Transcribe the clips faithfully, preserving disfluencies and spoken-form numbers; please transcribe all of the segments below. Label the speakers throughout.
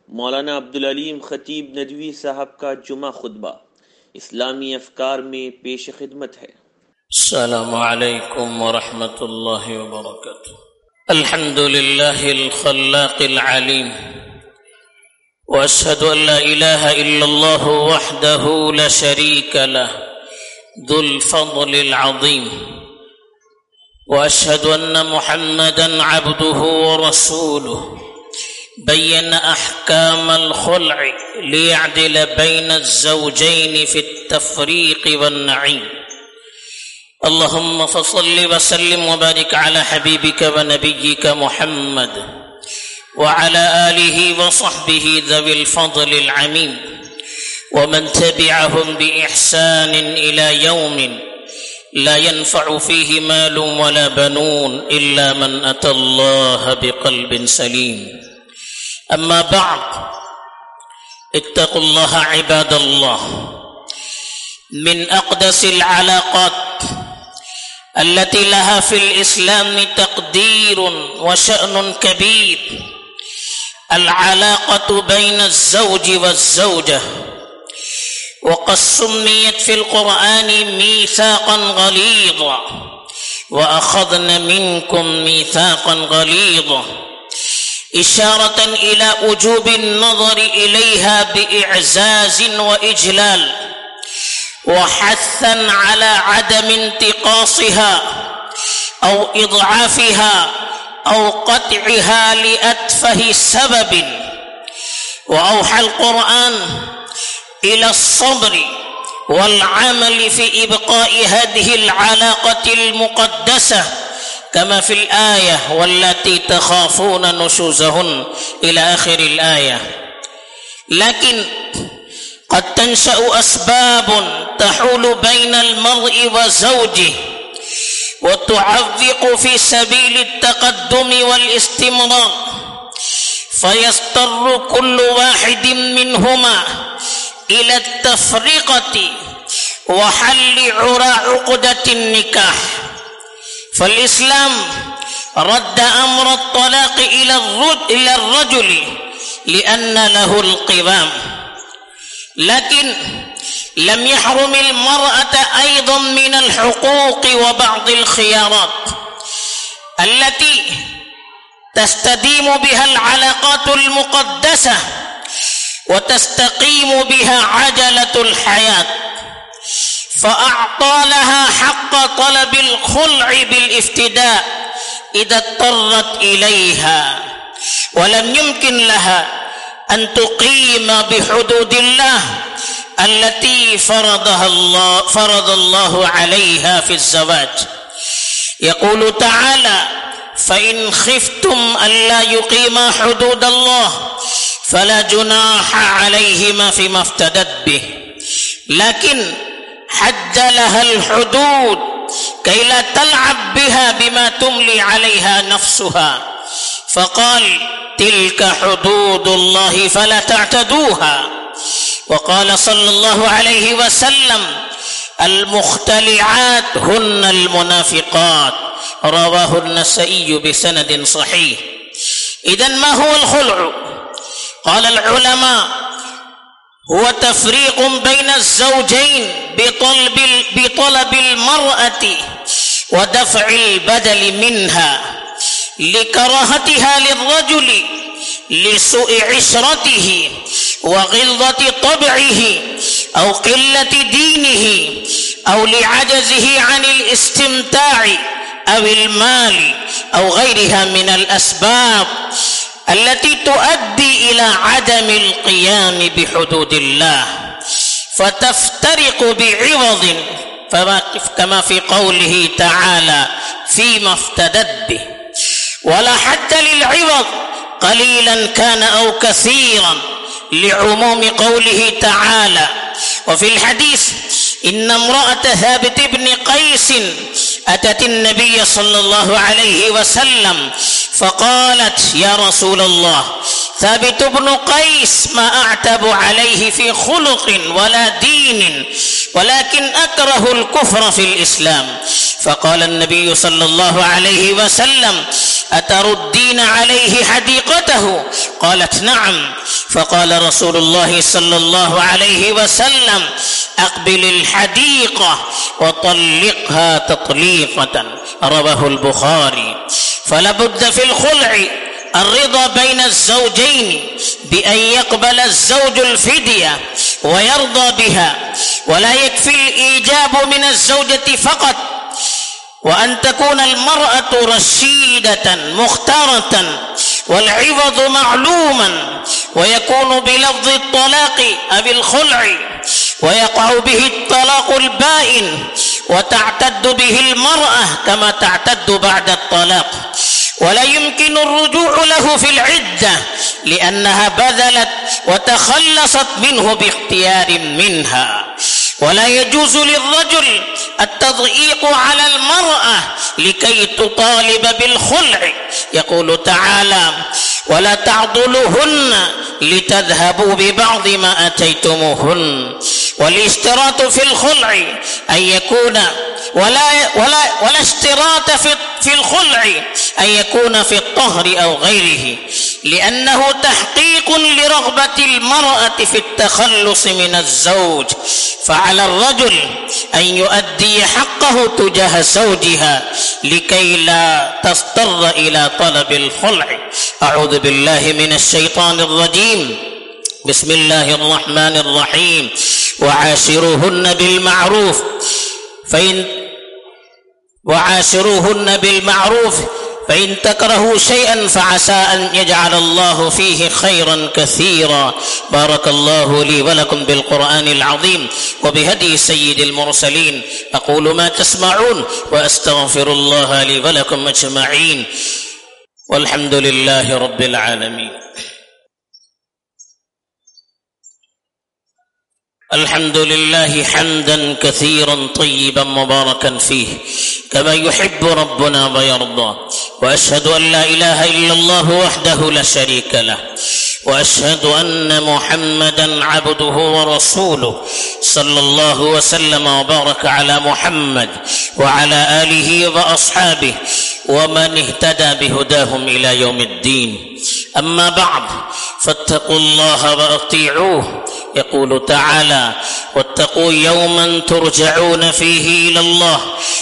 Speaker 1: मौलाना अब्दुल अलीम खतीब नदवी साहब का जुमा खुतबा इस्लामी अफकार में पेश खिदमत है।
Speaker 2: अस्सलामु अलैकुम व रहमतुल्लाहि व बरकातुहू। अल्हम्दुलिल्लाहिल खल्लाक़िल अलीम व अशहदु अन ला इलाहा इल्लल्लाह वहदहू ला शरीका लह दुल फज़लिल अज़ीम व अशहदु अन्न मुहम्मदन अब्दुहू व रसूलुहू बय्यन अहकामल खुल्अ लियअदिल बैनल ज़ौजैन फित-तफ़रीक़ वन-नईम। अल्लाहुम्मा फ़सल्लि व सल्लिम व बारिक अला हबीबिका व नबिय्यिका मुहम्मद व अला आलिहि व सहबिहि ज़विल फ़ज़लिल अमीम व मन तबिअहुम बि इहसानिन इला यौमिन ला यनफ़अु फ़ीहि मालुन व ला बनून इल्ला मन अतल्लाह बिक़ल्बिन सलीम। अम्मा बअद, इत्तक़ुल्लाह इबादल्लाह। मिन अक़दसिल अलाक़ात अल्लती लहा फ़िल इस्लाम तक़दीरुन व शअनुन कबीर अल अलाक़तु बैन अज़्ज़ौज वज़्ज़ौजा व क़द सुम्मियत फ़िल क़ुरआन मीसाक़न ग़लीज़ा व अख़ज़ना मिनकुम मीसाक़न ग़लीज़ा इशारतन इला उजूबिन नज़रि इलैहा बिइअज़ाज़िन व इजलाल व हस्सन अला अदम इंतिक़ासिहा औ इज़आफ़िहा औ क़त्इहा लिअतफ़हि सबबिन व औहल क़ुरआन इला अस्सब्रि वल अमलि फ़ी इब्क़ाइ हाज़िहिल अलाक़तिल मुक़द्दसा कमा फ़िल आया वल्लती तख़ाफ़ून नुशूज़हुन इला आख़िरिल आया। लेकिन क़द तंशअु अस्बाबुन तहूलु बैनल मर्इ व ज़ौजिहि व तुअव्विक़ु फ़ी सबीलित तक़द्दुमि वल इस्तिमरार फ़यस्तर्रु कुल्लु वाहिदिन मिनहुमा इला तफ़रीक़ति व हल्लि उक़दतिन निकाह। फ़ल-इस्लाम रद्द अम्र अत-तलाक़ इला अर्रजुल लिअन्न लहुल क़िवाम, लेकिन लम यहरुमिल मरअत अयज़न मिनल हुक़ूक़ व बअदिल ख़ियारात अल्लती तस्तदीमु बिहल अलाक़ातुल मुक़द्दसा व तस्तक़ीमु बिहा अजलतुल हयात फ़अअता लहा हक़्क़ तलबिल खुल्अ बिल इफ्तिदा इज़ा इज़्तरत इलैहा व लम युमकिन लहा अन तुक़ीम बिहुदूदिल्लाह अल्लती फ़रदहा अल्लाह फ़रदल्लाहु अलैहा फ़िज़्ज़वाज। यक़ूलु तआला फ़इन ख़िफ़्तुम अल्ला युक़ीमा हुदूदल्लाह फ़ला जुनाहा अलैहिमा फ़ीमा इफ़्तदत बिहि लेकिन हद्द लहल हुदूद कई ला तलअब बिहा बिमा तुमली अलैहा नफ्सुहा फ़क़ाल तिल्का हुदूदुल्लाहि फ़ला तअतदूहा व क़ाल सल्लल्लाहु अलैहि वसल्लम अल मुख्तलिआत हुन्नल मुनाफ़िक़ात रवाहु अन-नसाई बिसनदिन सहीह। इज़न मा हुवल खुल्अ? क़ाल अल उलमा हुवा तफ़रीक़ुन बैन अज़्ज़ौजैन बितलबिल बितलबिल मरअति व दफ़इल बदलि मिन्हा लिकराहतिहा लिर्रजुलि लिसूइ इशरतिही व ग़िल्ज़ति तबइही औ क़िल्लति दीनिही औ लिअजज़िही अनिल इस्तिमताइ अविल मालि औ ग़ैरिहा मिनल अस्बाब अल्लती तुअद्दी इला अदमिल क़ियाम बिहुदूदिल्लाह फ़तफ़्तरिक़ु बिइवज़िन कमा फ़ी क़ौलिही तआला फ़ीमा इफ़्तदत बिहि वला हद्द लिल-इवज़ क़लीलन कान औ कसीरन लिउमूमि क़ौलिही तआला व फ़िल हदीस इन्ना इम्रअत साबित इब्न क़ैस अतत अन्नबिय सल्लल्लाहु अलैहि वसल्लम फ़क़ालत या रसूलल्लाह साबित इब्न क़ैस मा अअतबु अलैहि फ़ी ख़ुलुक़िन वला दीनिन वलाकिन अक्रहुल कुफ़्र फ़िल इस्लाम फ़क़ाल अन्नबिय सल्लल्लाहु अलैहि वसल्लम अतरुद्दीन अलैहि हदीक़तहु क़ालत नअम فقال رسول الله صلى الله عليه وسلم: أقبل الحديقة وطلقها تطليقة. رواه البخاري. فلابد في الخلع الرضا بين الزوجين بأن يقبل الزوج الفدية ويرضى بها، ولا يكفي الإيجاب من الزوجة فقط، وأن تكون المرأة رشيدة مختارة والعوض معلوما، ويكون بلفظ الطلاق أو الخلع، ويقع به الطلاق البائن، وتعتد به المرأة كما تعتد بعد الطلاق، ولا يمكن الرجوع له في العدة لأنها بذلت وتخلصت منه باختيار منها. ولا يجوز للرجل التضييق على المرأة لكي تطالب بالخلع. يقول تعالى: ولا تعضلوهن لتذهبوا ببعض ما أتيتموهن. والاشتراط في الخلع أن يكون ولا ولا ولا اشتراط في في الخلع أن يكون في الطهر أو غيره، لأنه تحقيق لرغبة المرأة في التخلص من الزوج، فعلى الرجل أن يؤدي حقه تجاه زوجها لكي لا تضطر إلى طلب الخلع. أعوذ بالله من الشيطان الرجيم. بسم الله الرحمن الرحيم. وعاشروهن بالمعروف فإن وعاشروهن بالمعروف فإن تكرهوا شيئا فعسى أن يجعل الله فيه خيرا كثيرا. بارك الله لي ولكم بالقرآن العظيم وبهدي سيد المرسلين. أقول ما تسمعون وأستغفر الله لي ولكم أجمعين، والحمد لله رب العالمين. الحمد لله حمدا كثيرا طيبا مباركا فيه كما يحب ربنا ويرضى، وأشهد أن لا إله إلا الله وحده لا شريك له، وأشهد أن محمدا عبده ورسوله، صلى الله وسلم وبارك على محمد وعلى آله وأصحابه ومن اهتدى بهداهم إلى يوم الدين. أما بعد، فاتقوا الله وأطيعوه. يقول تعالى: واتقوا يوما ترجعون فيه إلى الله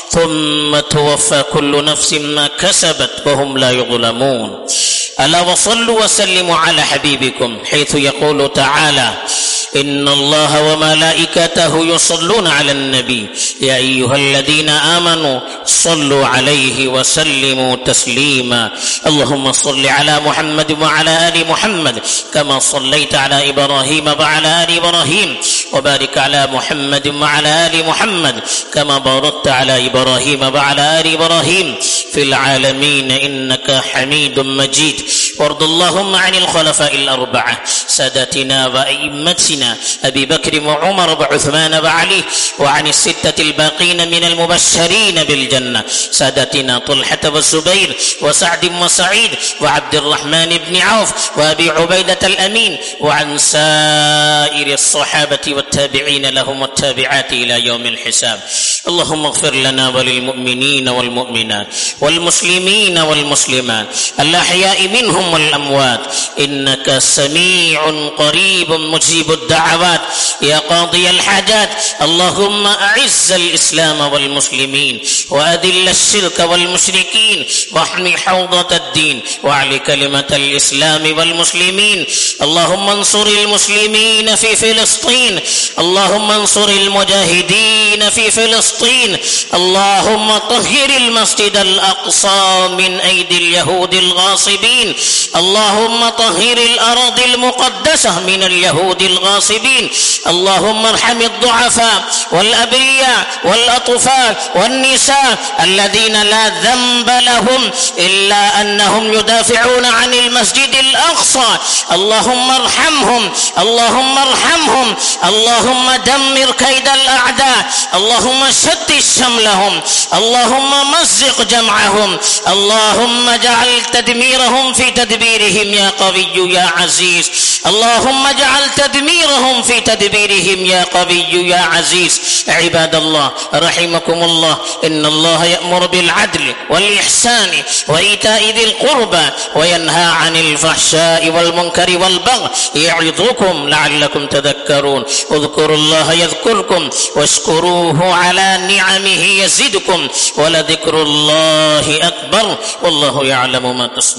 Speaker 2: ثم توفى كل نفس ما كسبت وهم لا يظلمون. ألا وصلوا وسلموا على حبيبكم، حيث يقول تعالى: إن الله وملائكته يصلون على النبي يا أيها الذين آمنوا صلوا عليه وسلموا تسليما. اللهم صل على محمد وعلى آل محمد كما صليت على إبراهيم وعلى آل إبراهيم، وبارك على محمد وعلى آل محمد كما باركت على إبراهيم وعلى آل إبراهيم في العالمين إنك حميد مجيد. وارض اللهم عن الخلفاء الأربعة سادتنا وأئمتنا أبي بكر وعمر وعثمان وعلي، وعن الستة الباقين من المبشرين بالجنة سادتنا طلحة والزبير وسعد وسعيد وعبد الرحمن بن عوف وأبي عبيدة الأمين، وعن سائر الصحابة والتابعين لهم والتابعات إلى يوم الحساب. اللهم اغفر لنا وللمؤمنين والمؤمنات والمسلمين والمسلمات الأحياء منهم والأموات إنك سميع قريب مجيب الدعوات يا قاضي الحاجات. اللهم أعز الإسلام والمسلمين وأذل الشرك والمشركين واحمي حوضة الدين واعل كلمة الإسلام والمسلمين. اللهم انصر المسلمين في فلسطين، اللهم انصر المجاهدين في فلسطين. اللهم طهر المسجد الأقصى من أيدي اليهود الغاصبين، اللهم طهر الأراضي المقدسة من اليهود الغاصبين. اللهم ارحم الضعفاء والأبرياء والأطفال والنساء الذين لا ذنب لهم إلا أنهم يدافعون عن المسجد الأقصى. اللهم ارحمهم، اللهم ارحمهم، اللهم دمر كيد الأعداء، اللهم شتت شملهم، اللهم مزق جمعهم، اللهم اجعل تدميرهم في تدمير تدبيرهم يا قوي يا عزيز. اللهم اجعل تدميرهم في تدبيرهم يا قوي يا عزيز. عباد الله رحمكم الله، إن الله يأمر بالعدل والإحسان وإيتاء ذي القربى وينهى عن الفحشاء والمنكر والبغي يعظكم لعلكم تذكرون. اذكروا الله يذكركم واشكروه على نعمه يزدكم ولذكر الله أكبر والله يعلم ما تصنعون.